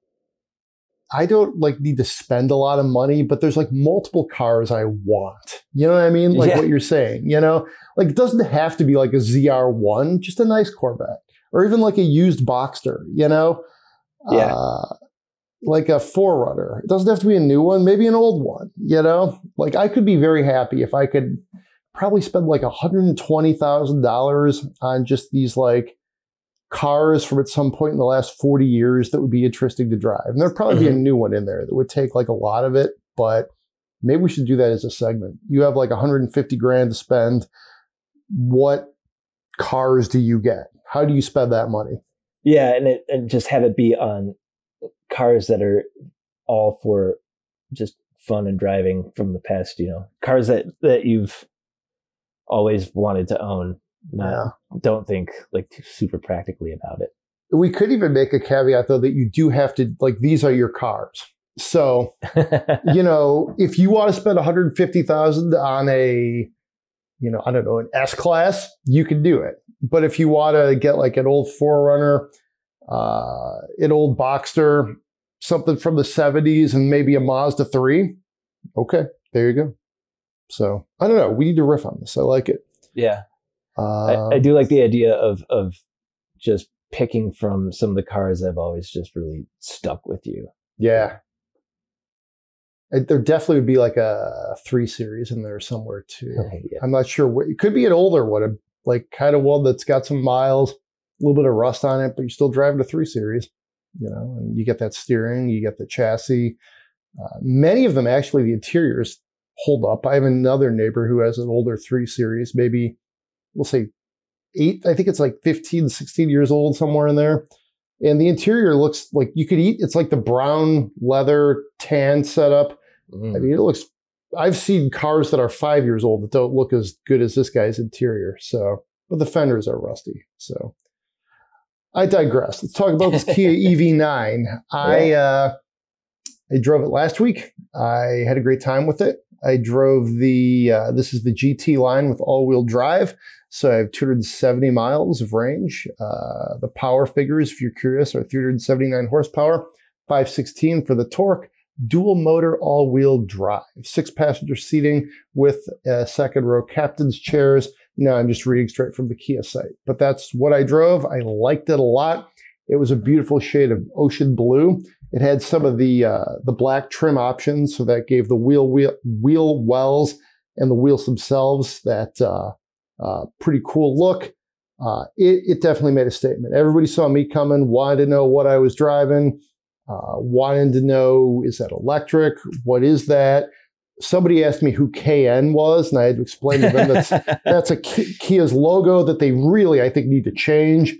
Speaker 1: I don't need to spend a lot of money, but there's multiple cars I want. You know what I mean? What you're saying, you know, it doesn't have to be like a ZR1, just a nice Corvette, or even like a used Boxster, you know?
Speaker 2: Yeah.
Speaker 1: Like a 4Runner. It doesn't have to be a new one, maybe an old one, you know? I could be very happy if I could probably spend $120,000 on just these cars from at some point in the last 40 years that would be interesting to drive. And there'd probably be a new one in there that would take a lot of it, but maybe we should do that as a segment. You have $150,000 to spend. What cars do you get? How do you spend that money?
Speaker 2: Yeah, and just have it be on cars that are all for just fun and driving from the past, you know, cars that you've always wanted to own. Don't think super practically about it.
Speaker 1: We could even make a caveat though that you do have to these are your cars. So, you know, if you want to spend $150,000 on a, you know, I don't know, an S-Class, you can do it. But if you want to get an old 4Runner, an old Boxster, something from the 70s, and maybe a Mazda 3, okay, there you go. So I don't know. We need to riff on this. I like it.
Speaker 2: Yeah. I do like the idea of just picking from some of the cars that have always just really stuck with you.
Speaker 1: Yeah. There definitely would be a 3 Series in there somewhere too. Yeah. I'm not sure. It could be an older one, kind of one that's got some miles, a little bit of rust on it, but you're still driving a 3 Series, you know, and you get that steering, you get the chassis. Many of them, actually, the interiors hold up. I have another neighbor who has an older 3 Series, maybe we'll say 8, I think it's 15, 16 years old, somewhere in there. And the interior looks like you could eat. It's the brown leather tan setup. I mean, I've seen cars that are 5 years old that don't look as good as this guy's interior. So but the fenders are rusty. So I digress. Let's talk about this Kia EV9. I drove it last week. I had a great time with it. I drove this is the GT line with all-wheel drive. So I have 270 miles of range. The power figures, if you're curious, are 379 horsepower, 516 for the torque, dual motor all-wheel drive, 6-passenger seating with second row captain's chairs. No, I'm just reading straight from the Kia site, but that's what I drove. I liked it a lot. It was a beautiful shade of ocean blue. It had some of the black trim options, so that gave the wheel wells and the wheels themselves that pretty cool look. It definitely made a statement. Everybody saw me coming, wanted to know what I was driving, wanted to know, is that electric? What is that? Somebody asked me who KN was, and I had to explain to them that's a Kia's logo that they really, I think, need to change.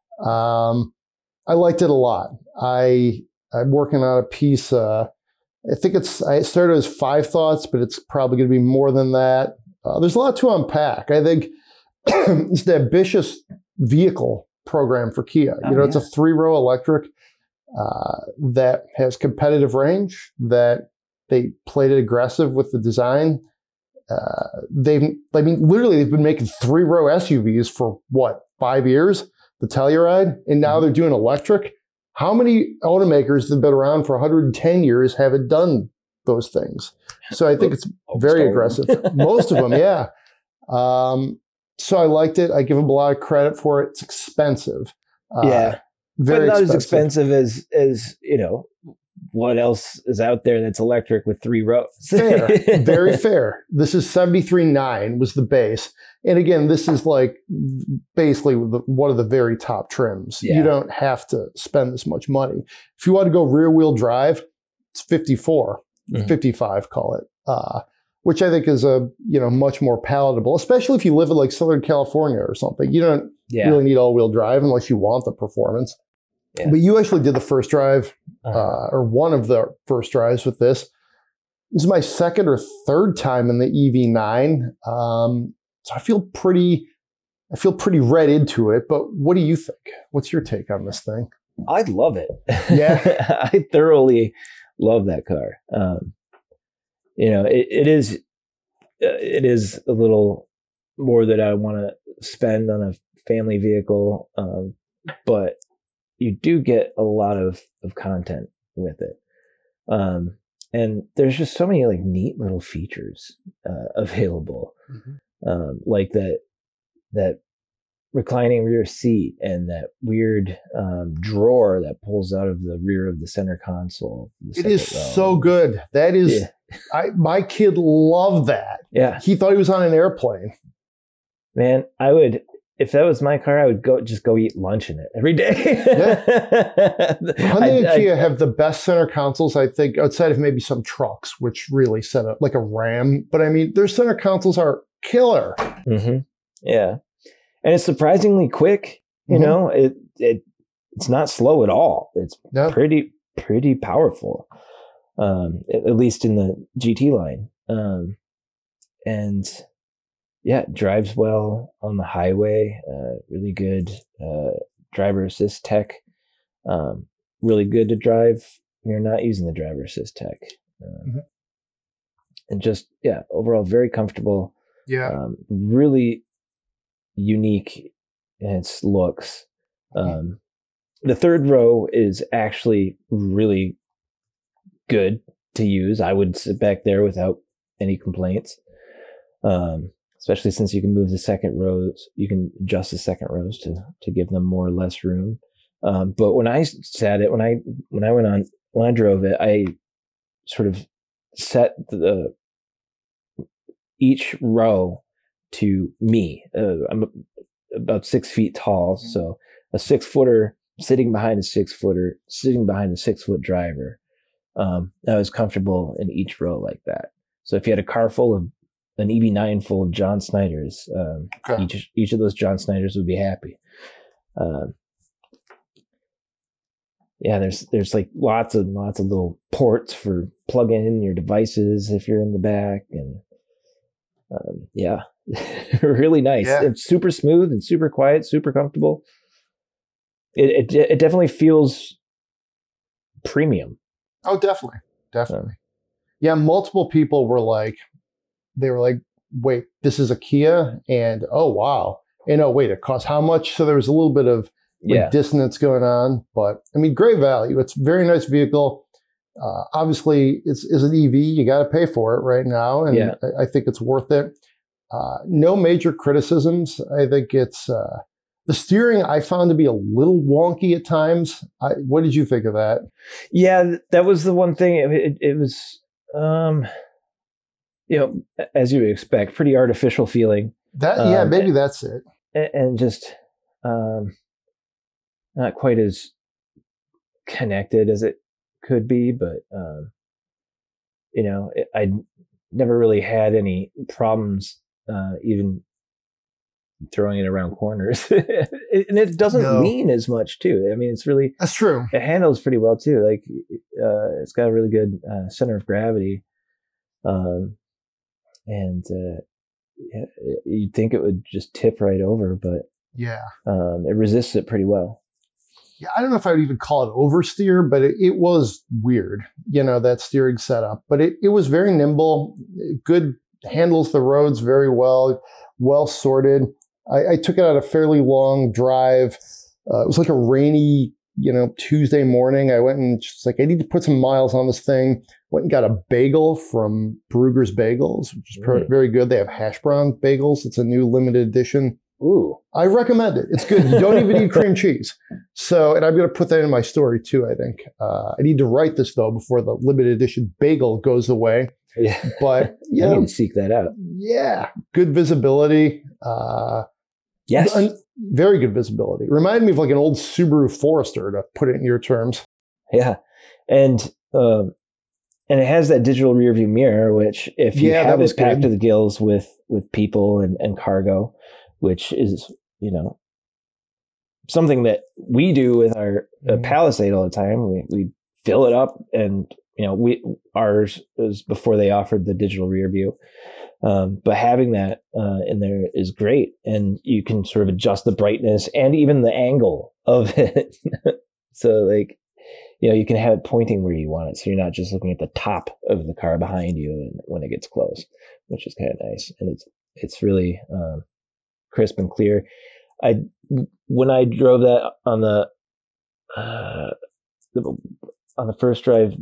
Speaker 1: I liked it a lot. I'm working on a piece. I think I started as 5 thoughts, but it's probably going to be more than that. There's a lot to unpack. I think it's an ambitious vehicle program for Kia. It's a 3-row electric that has competitive range, that they played it aggressive with the design. Literally, they've been making 3-row SUVs for 5 years, the Telluride, and now they're doing electric. How many automakers that have been around for 110 years haven't done those things? So I think it's very aggressive. Most of them, yeah. So I liked it. I give them a lot of credit for it. It's expensive.
Speaker 2: Very but not
Speaker 1: expensive.
Speaker 2: as what else is out there that's electric with 3 rows.
Speaker 1: Fair, very fair. This is 73.9 was the base. And again, this is like basically one of the very top trims. Yeah. You don't have to spend this much money. If you want to go rear wheel drive, it's 54, 55, call it, which I think is much more palatable, especially if you live in like Southern California or something. You don't really need all wheel drive unless you want the performance. Yeah. But you actually did the first drive, or one of the first drives with this. This is my second or third time in the EV9. So I feel pretty read into it. But what do you think? What's your take on this thing?
Speaker 2: I love it.
Speaker 1: Yeah,
Speaker 2: I thoroughly love that car. It is a little more that I want to spend on a family vehicle, but you do get a lot of content with it. And there's just so many like neat little features available. Like that reclining rear seat and that weird drawer that pulls out of the rear of the center console.
Speaker 1: It is so good. That is, my kid loved that.
Speaker 2: Yeah.
Speaker 1: He thought he was on an airplane.
Speaker 2: Man, if that was my car, I would go eat lunch in it every day.
Speaker 1: Hyundai and Kia have the best center consoles, I think, outside of maybe some trucks, which really set up like a Ram. But I mean, their center consoles are killer.
Speaker 2: Yeah. And it's surprisingly quick. It's not slow at all. It's pretty powerful, at least in the GT line. And yeah, it drives well on the highway. Really good driver assist tech. Really good to drive when you're not using the driver assist tech. And just, overall very comfortable.
Speaker 1: Yeah.
Speaker 2: Really unique in its looks. The third row is actually really good to use. I would sit back there without any complaints. Especially since you can move the second rows, you can adjust the second rows to give them more or less room. But when I sat it, when I drove it, I sort of set each row to me. I'm about 6 feet tall, so a 6-footer sitting behind a 6-footer, sitting behind a 6-foot driver. I was comfortable in each row like that. So if you had a car full of an EV9 full of John Snyders, each of those John Snyders would be happy. There's like lots of little ports for plugging in your devices if you're in the back, and Yeah, really nice.
Speaker 1: Yeah.
Speaker 2: It's super smooth and super quiet, super comfortable. It definitely feels premium.
Speaker 1: Oh, definitely. Yeah, multiple people were like, wait, this is a Kia? And oh, wow. And oh, wait, it costs how much? So there was a little bit of dissonance going on. But I mean, great value. It's a very nice vehicle. Obviously, it's an EV. You got to pay for it right now. And I think it's worth it. No major criticisms. I think it's the steering I found to be a little wonky at times. What did you think of that?
Speaker 2: Yeah, that was the one thing. It was, as you would expect, pretty artificial feeling.
Speaker 1: Maybe that's it.
Speaker 2: And just not quite as connected as it could be, but I never really had any problems even throwing it around corners. And it doesn't lean as much too. I mean, it's really,
Speaker 1: that's true.
Speaker 2: It handles pretty well too. Like it's got a really good center of gravity. You'd think it would just tip right over, but it resists it pretty well.
Speaker 1: Yeah, I don't know if I would even call it oversteer, but it was weird, that steering setup. But it was very nimble, good, handles the roads very well sorted. I took it on a fairly long drive. It was like a rainy, Tuesday morning. I went and just I need to put some miles on this thing. Went and got a bagel from Bruegger's Bagels, which is very good. They have hash brown bagels. It's a new limited edition.
Speaker 2: Ooh.
Speaker 1: I recommend it. It's good. You don't even need cream cheese. So, and I'm going to put that in my story too, I think. I need to write this though before the limited edition bagel goes away.
Speaker 2: Yeah.
Speaker 1: But
Speaker 2: I need to seek that out.
Speaker 1: Yeah. Good visibility.
Speaker 2: Yes.
Speaker 1: Very good visibility. Reminded me of like an old Subaru Forester, to put it in your terms.
Speaker 2: Yeah. And it has that digital rear view mirror, which if you have it packed to the gills with people and cargo, which is, something that we do with our Palisade all the time. We fill it up, and, ours is before they offered the digital rear view. But having that in there is great. And you can sort of adjust the brightness and even the angle of it. So you can have it pointing where you want it. So you're not just looking at the top of the car behind you and when it gets close, which is kind of nice. And it's really crisp and clear. When I drove that on the first drive,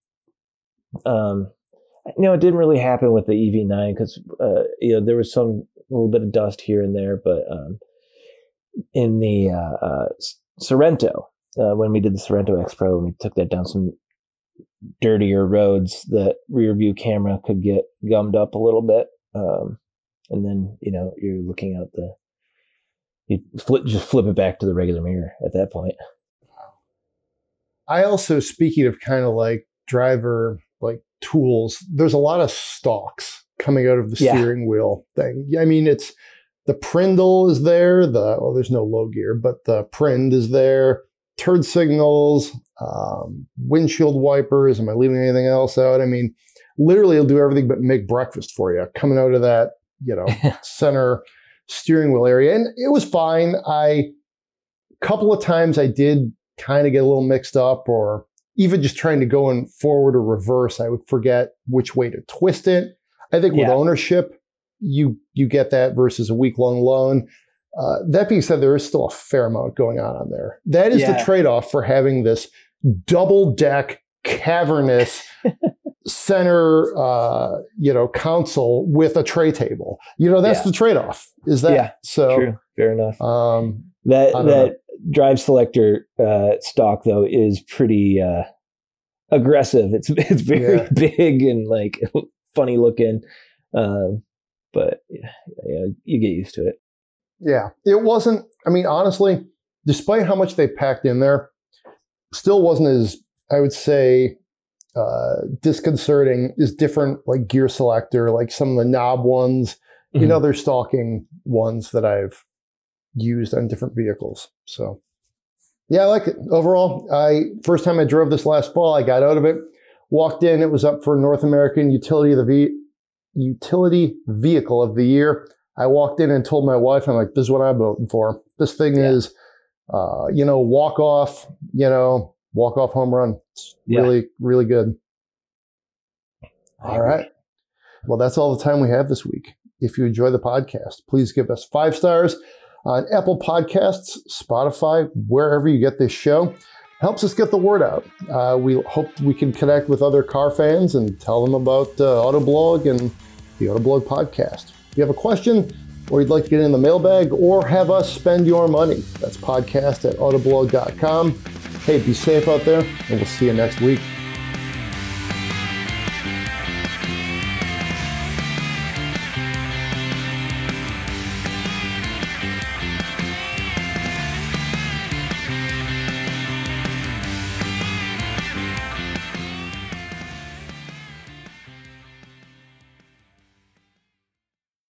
Speaker 2: it didn't really happen with the EV9 because there was a little bit of dust here and there, but in the Sorento, when we did the Sorento X Pro, and we took that down some dirtier roads, the rear view camera could get gummed up a little bit, and then you're looking out you just flip it back to the regular mirror at that point.
Speaker 1: I also, speaking of kind of like driver tools, there's a lot of stalks coming out of the steering wheel thing. I mean, it's the Prindle is there. There's no low gear, but the Prind is there. Turn signals, windshield wipers. Am I leaving anything else out? I mean, literally, it'll do everything but make breakfast for you coming out of that, center steering wheel area. And it was fine. A couple of times I did kind of get a little mixed up, or even just trying to go in forward or reverse, I would forget which way to twist it. I think with ownership, you get that versus a week-long loan. That being said, there is still a fair amount going on there. That is the trade-off for having this double-deck, cavernous center, console with a tray table. That's the trade-off. Is that?
Speaker 2: Yeah,
Speaker 1: so
Speaker 2: true. Fair enough. That drive selector stock though is pretty aggressive. It's very big and funny looking, but you get used to it.
Speaker 1: Yeah, it wasn't. I mean, honestly, despite how much they packed in there, still wasn't as, I would say, disconcerting as different gear selector, like some of the knob ones, other stalking ones that I've used on different vehicles. So yeah, I like it overall. First time I drove this last fall, I got out of it, walked in, it was up for North American Utility of the Utility Vehicle of the Year. I walked in and told my wife, I'm like, this is what I'm voting for. This thing is, walk off home run. It's really, really good. All right. Well, that's all the time we have this week. If you enjoy the podcast, please give us 5 stars on Apple Podcasts, Spotify, wherever you get this show. Helps us get the word out. We hope we can connect with other car fans and tell them about Autoblog and the Autoblog podcast. If you have a question or you'd like to get in the mailbag or have us spend your money, that's podcast@autoblog.com. Hey, be safe out there, and we'll see you next week.